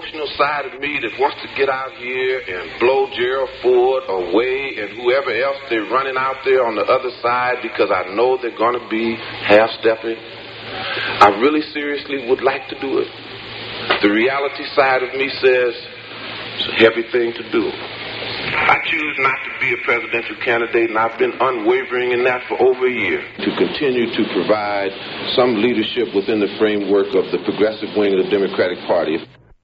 emotional side of me that wants to get out here and blow Gerald Ford away and whoever else they're running out there on the other side because I know they're going to be half-stepping. I really seriously would like to do it. The reality side of me says it's a heavy thing to do. I choose not to be a presidential candidate, and I've been unwavering in that for over a year. To continue to provide some leadership within the framework of the progressive wing of the Democratic Party.